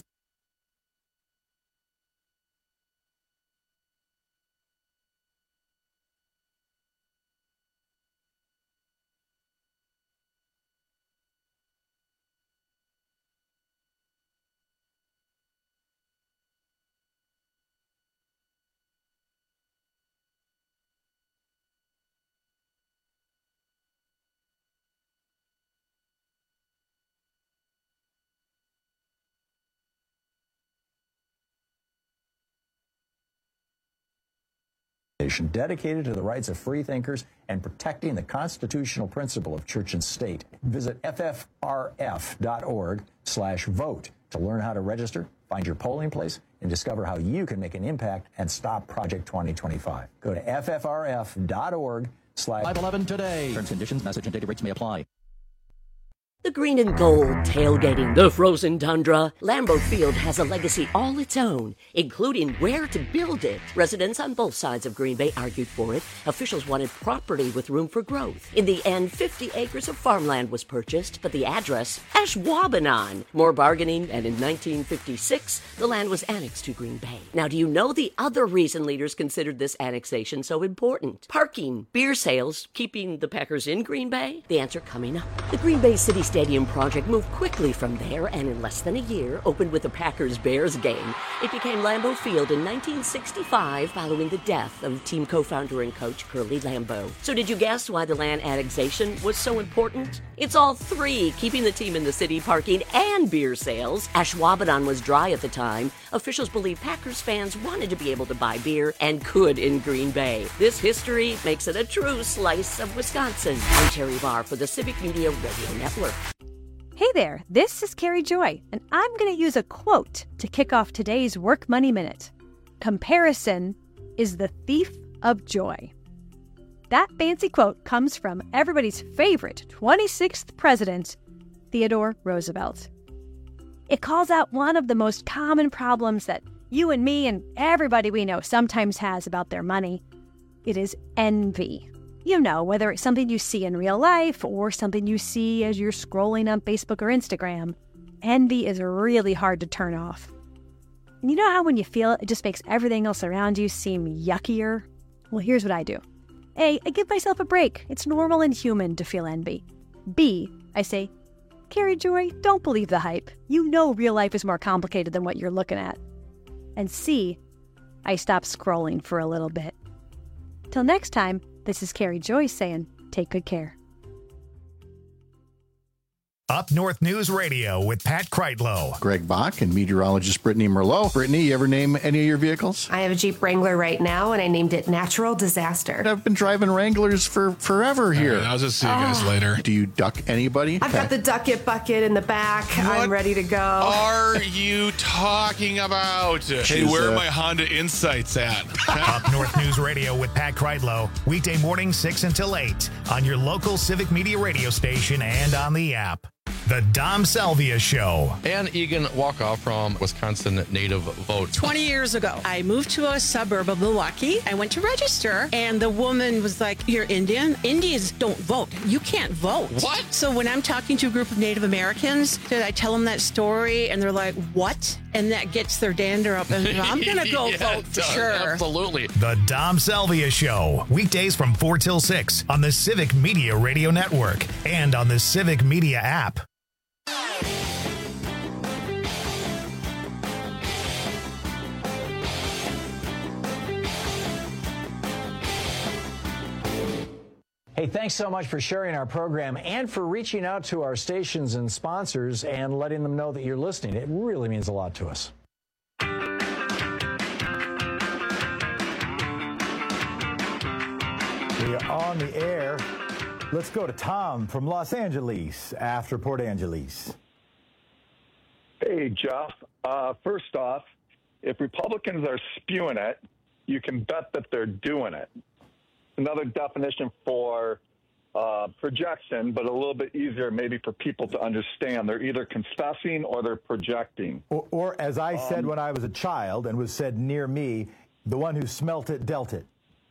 dedicated to the rights of free thinkers and protecting the constitutional principle of church and state. Visit ffrf.org/vote to learn how to register, find your polling place, and discover how you can make an impact and stop Project 2025. Go to ffrf.org/511 today. Terms, conditions, message, and data rates may apply. The green and gold, tailgating the frozen tundra. Lambeau Field has a legacy all its own, including where to build it. Residents on both sides of Green Bay argued for it. Officials wanted property with room for growth. In the end, 50 acres of farmland was purchased, but the address, Ashwaubenon. More bargaining, and in 1956, the land was annexed to Green Bay. Now, do you know the other reason leaders considered this annexation so important? Parking, beer sales, keeping the Packers in Green Bay? The answer coming up. The Green Bay City Stadium project moved quickly from there and in less than a year opened with a Packers-Bears game. It became Lambeau Field in 1965 following the death of team co-founder and coach Curly Lambeau. So did you guess why the land annexation was so important? It's all three, keeping the team in the city, parking, and beer sales. Ashwaubenon was dry at the time. Officials believe Packers fans wanted to be able to buy beer and could in Green Bay. This history makes it a true slice of Wisconsin. I'm Terry Barr for the Civic Media Radio Network. Hey there, this is Carrie Joy, and I'm going to use a quote to kick off today's Work Money Minute. Comparison is the thief of joy. That fancy quote comes from everybody's favorite 26th president, Theodore Roosevelt. It calls out one of the most common problems that you and me and everybody we know sometimes has about their money. It is envy. You know, whether it's something you see in real life or something you see as you're scrolling on Facebook or Instagram, envy is really hard to turn off. And you know how when you feel it, it just makes everything else around you seem yuckier? Well, here's what I do. A, I give myself a break. It's normal and human to feel envy. B, I say, Carrie Joy, don't believe the hype. You know real life is more complicated than what you're looking at. And C, I stop scrolling for a little bit. Till next time, this is Carrie Joy saying, take good care. Up North News Radio with Pat Kreitlow. Greg Bach and meteorologist Brittany Merlot. Brittany, you ever name any of your vehicles? I have a Jeep Wrangler right now, and I named it Natural Disaster. I've been driving Wranglers for forever here. I'll just see you guys later. Do you duck anybody? I've got the Duck It bucket in the back. What I'm ready to go. are you talking about? Hey, where are my Honda Insights at? Up North News Radio with Pat Kreitlow. Weekday morning 6 until 8 on your local Civic Media radio station and on the app. The Dom Salvia Show. Ann Egan Walkoff from Wisconsin Native Vote. 20 years ago, I moved to a suburb of Milwaukee. I went to register, and the woman was like, "You're Indian? Indians don't vote. You can't vote." What? So when I'm talking to a group of Native Americans, I tell them that story, and they're like, "What?" And that gets their dander up, and I'm going to go vote for sure. Absolutely. The Dom Salvia Show. Weekdays from 4 till 6 on the Civic Media Radio Network and on the Civic Media app. Hey, thanks so much for sharing our program and for reaching out to our stations and sponsors and letting them know that you're listening. It really means a lot to us. We are on the air. Let's go to Tom from Los Angeles after Port Angeles. Hey, Jeff. First off, if Republicans are spewing it, you can bet that they're doing it. Another definition for projection, but a little bit easier maybe for people to understand. They're either confessing or they're projecting. Or as I said when I was a child and was said near me, the one who smelt it, dealt it.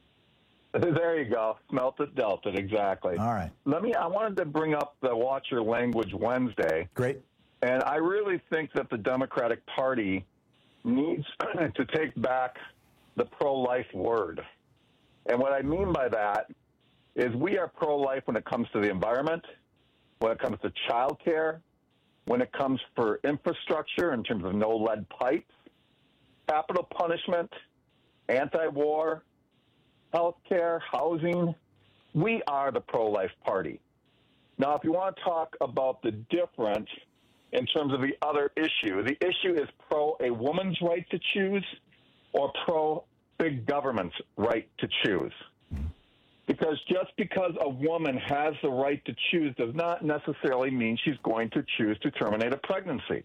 There you go. Smelt it, dealt it. Exactly. All right. I wanted to bring up the Watch Your Language Wednesday. Great. And I really think that the Democratic Party needs to take back the pro-life word. And what I mean by that is we are pro-life when it comes to the environment, when it comes to child care, when it comes for infrastructure in terms of no lead pipes, capital punishment, anti-war, health care, housing. We are the pro-life party. Now, if you want to talk about the difference in terms of the other issue, the issue is pro a woman's right to choose or pro big government's right to choose. Because just because a woman has the right to choose does not necessarily mean she's going to choose to terminate a pregnancy.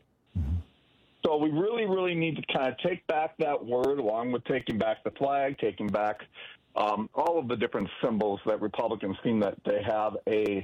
So we really, really need to kind of take back that word along with taking back the flag, taking back all of the different symbols that Republicans seem that they have a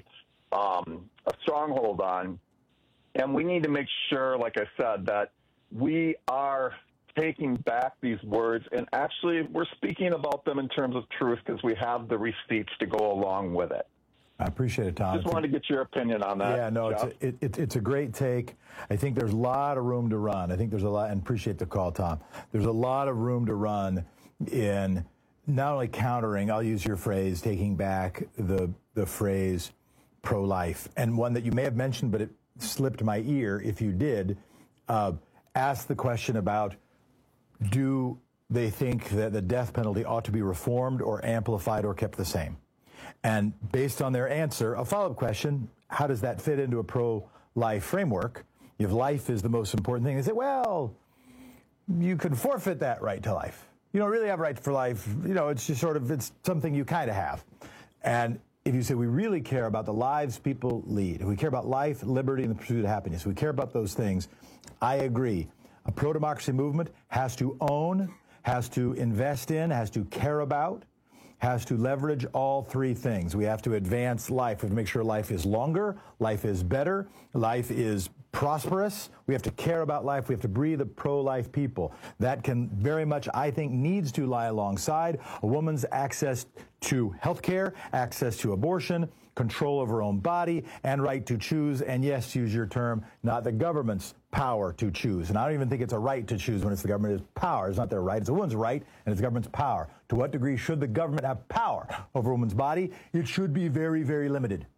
stronghold on. And we need to make sure, like I said, that we are taking back these words, and actually we're speaking about them in terms of truth because we have the receipts to go along with it. I appreciate it, Tom. Just wanted to get your opinion on that. Yeah, no, it's a great take. I think there's a lot of room to run. I think there's a lot, and appreciate the call, Tom. There's a lot of room to run in not only countering, I'll use your phrase, taking back the phrase pro-life, and one that you may have mentioned, but it slipped my ear if you did, ask the question about, do they think that the death penalty ought to be reformed or amplified or kept the same? And based on their answer, a follow-up question, how does that fit into a pro-life framework? If life is the most important thing, they say, well, you can forfeit that right to life. You don't really have a right for life. You know, it's just sort of, it's something you kind of have. And if you say we really care about the lives people lead, if we care about life, liberty, and the pursuit of happiness, if we care about those things, I agree. A pro-democracy movement has to own, has to invest in, has to care about, has to leverage all three things. We have to advance life. We have to make sure life is longer, life is better, life is prosperous. We have to care about life. We have to breed the pro-life people. That can very much, I think, needs to lie alongside a woman's access to health care, access to abortion, control of her own body, and right to choose, and yes, use your term, not the government's power to choose. And I don't even think it's a right to choose when it's the government's power. It's not their right. It's a woman's right, and it's the government's power. To what degree should the government have power over a woman's body? It should be very, very limited.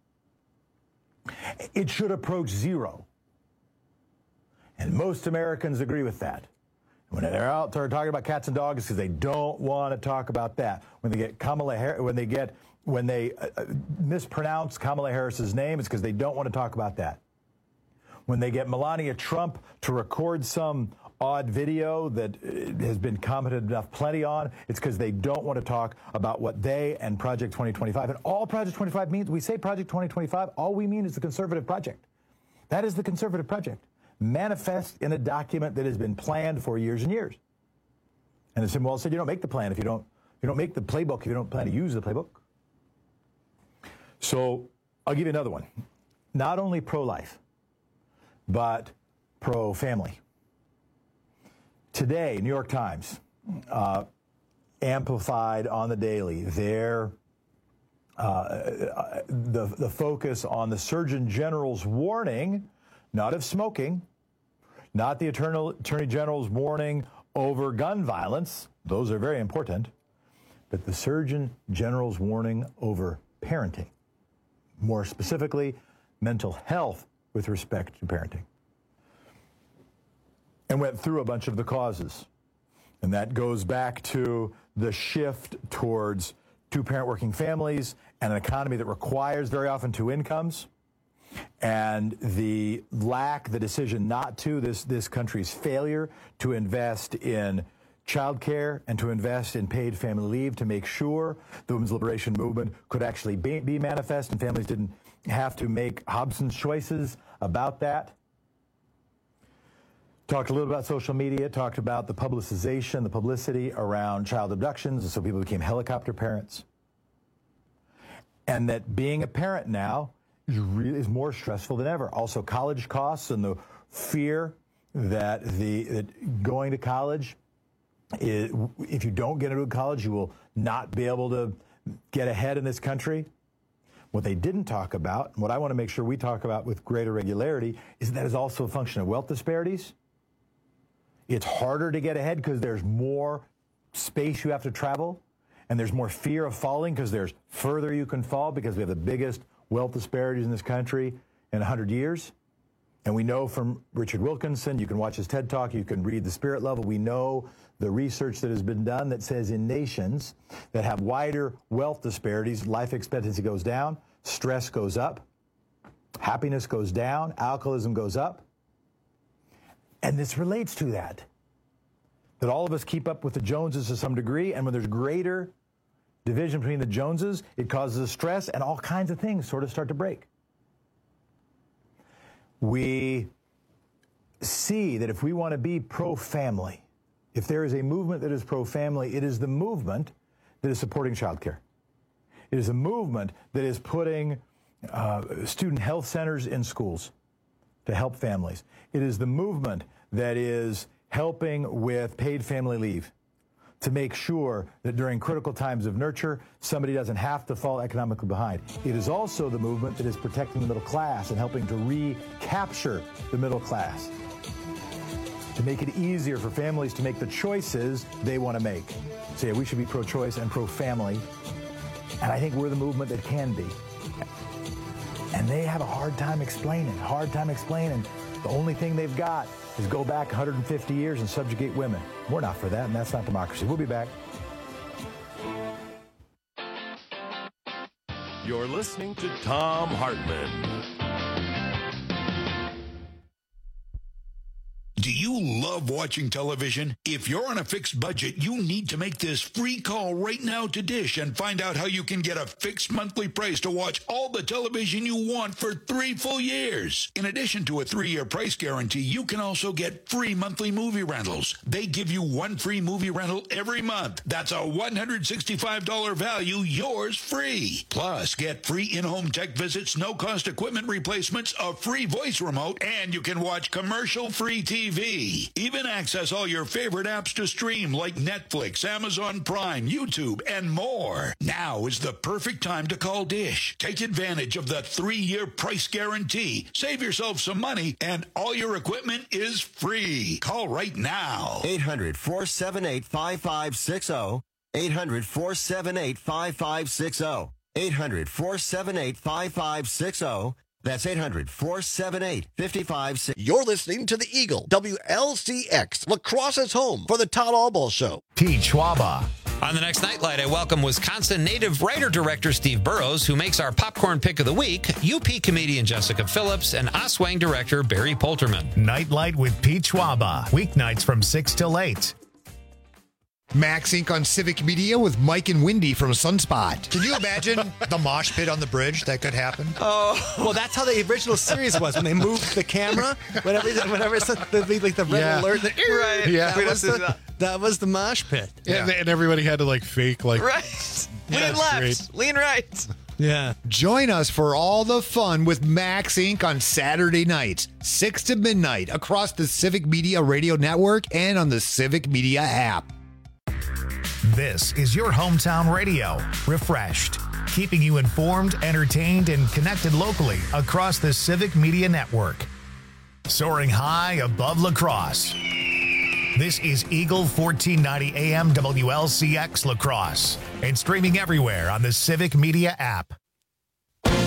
It should approach zero. And most Americans agree with that. When they're out there talking about cats and dogs, it's because they don't want to talk about that. When they get Kamala Harris, when they mispronounce Kamala Harris's name, it's because they don't want to talk about that. when they get Melania Trump to record some odd video that has been commented enough plenty on, it's because they don't want to talk about what they and Project 2025, and all Project 2025 means, we say Project 2025, all we mean is the conservative project. That is the conservative project, manifest in a document that has been planned for years and years. And it's well said, you don't make the plan if you don't make the playbook if you don't plan to use the playbook. So I'll give you another one. Not only pro-life, but pro-family. Today, New York Times amplified on the daily the focus on the Surgeon General's warning, not of smoking, not the Attorney General's warning over gun violence. Those are very important. But the Surgeon General's warning over parenting. More specifically, mental health with respect to parenting. And went through a bunch of the causes. And that goes back to the shift towards two-parent working families and an economy that requires very often two incomes, and the decision not to, this country's failure to invest in childcare and to invest in paid family leave to make sure the women's liberation movement could actually be manifest and families didn't have to make Hobson's choices about that. Talked a little about social media, talked about the publicization, the publicity around child abductions, and so people became helicopter parents. And that being a parent now is more stressful than ever. Also, college costs and the fear that going to college, if you don't get into college, you will not be able to get ahead in this country. What they didn't talk about, and what I want to make sure we talk about with greater regularity, is that is also a function of wealth disparities. It's harder to get ahead because there's more space you have to travel, and there's more fear of falling because there's further you can fall because we have the biggest wealth disparities in this country in 100 years. And we know from Richard Wilkinson, you can watch his TED Talk, you can read The Spirit Level, we know the research that has been done that says in nations that have wider wealth disparities, life expectancy goes down, stress goes up, happiness goes down, alcoholism goes up. And this relates to that all of us keep up with the Joneses to some degree, and when there's greater division between the Joneses, it causes stress, and all kinds of things sort of start to break. We see that if we want to be pro-family, if there is a movement that is pro-family, it is the movement that is supporting childcare. It is a movement that is putting student health centers in schools to help families. It is the movement that is helping with paid family leave to make sure that during critical times of nurture, somebody doesn't have to fall economically behind. It is also the movement that is protecting the middle class and helping to recapture the middle class, to make it easier for families to make the choices they want to make. So yeah, we should be pro-choice and pro-family, and I think we're the movement that can be. And they have a hard time explaining. The only thing they've got is go back 150 years and subjugate women. We're not for that, and that's not democracy. We'll be back. You're listening to Thom Hartmann. Do you love watching television? If you're on a fixed budget, you need to make this free call right now to Dish and find out how you can get a fixed monthly price to watch all the television you want for 3 full years. In addition to a 3-year price guarantee, you can also get free monthly movie rentals. They give you 1 free movie rental every month. That's a $165 value, yours free. Plus, get free in-home tech visits, no-cost equipment replacements, a free voice remote, and you can watch commercial-free TV. Even access all your favorite apps to stream like Netflix, Amazon Prime, YouTube, and more. Now is the perfect time to call Dish. Take advantage of the 3-year price guarantee. Save yourself some money, and all your equipment is free. Call right now. 800-478-5560. 800-478-5560. 800-478-5560. That's 800-478-5560. You're listening to The Eagle, WLCX, La Crosse's home for the Todd Albaugh Show. Pete Schwaba. On the next Nightlight, I welcome Wisconsin native writer-director Steve Burrows, who makes our popcorn pick of the week, UP comedian Jessica Phillips, and Oswang director Barry Polterman. Nightlight with Pete Schwaba, weeknights from 6 till 8. Max Inc. on Civic Media with Mike and Wendy from Sunspot. Can you imagine the mosh pit on the bridge that could happen? Oh, well, that's how the original series was when they moved the camera. Whenever it's the red alert, right? Yeah, that was the mosh pit. Yeah. And everybody had to like fake like right. Lean left, great. Lean right. Yeah. Join us for all the fun with Max Inc. on Saturday nights, 6 to midnight, across the Civic Media Radio Network and on the Civic Media app. This is your hometown radio, refreshed, keeping you informed, entertained, and connected locally across the Civic Media Network. Soaring high above La Crosse. This is Eagle 1490 AM WLCX La Crosse and streaming everywhere on the Civic Media app.